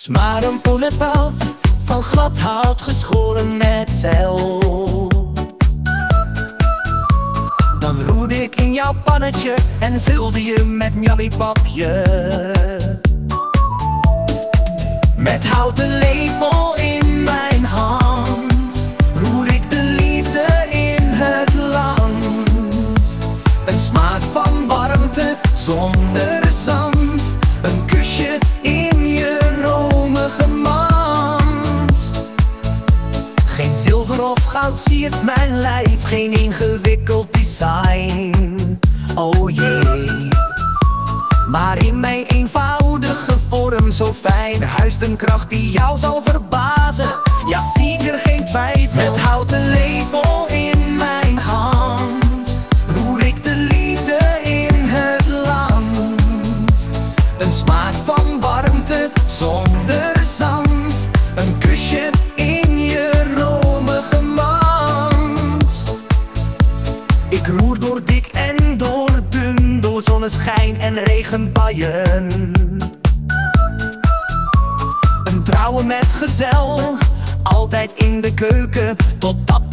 Maar een poelenpaal van glad hout geschoren met zeil. Dan roerde ik in jouw pannetje en vulde je met njabipapje. Met houten lepel in mijn hand roer ik de liefde in het land. Een smaak van warmte zonder zand, een kusje in je romige mand. Geen zilver of goud siert mijn lijf, geen ingewikkeld design, oh jee. Maar in mijn eenvoudige vorm zo fijn huist een kracht die jou zal verbazen. Ja, zie er geen twijfel. Met houten lepel in mijn hand roer ik de liefde in het land. Een smaak van warmte zonder zand, een kusje in je romige mand. Ik roer door dik en door dun, door zonneschijn en regenbuien. Een trouwe metgezel, altijd in de keuken, totdat